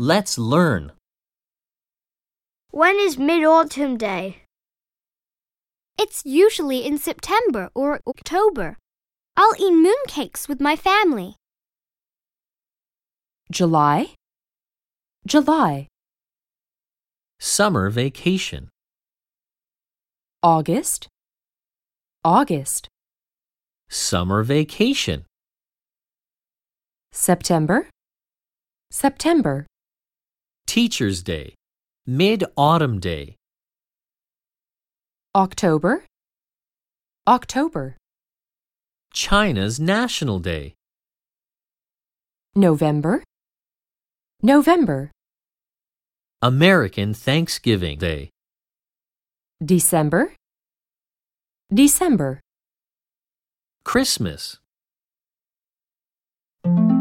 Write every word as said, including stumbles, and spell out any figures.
Let's learn. When is Mid-Autumn Day? It's usually in September or October. I'll eat mooncakes with my family. July, July. Summer vacation. August, August. Summer vacation. September, September. Teacher's Day. Mid-Autumn Day. October, October. China's National Day. November, November. American Thanksgiving Day. December, December. Christmas.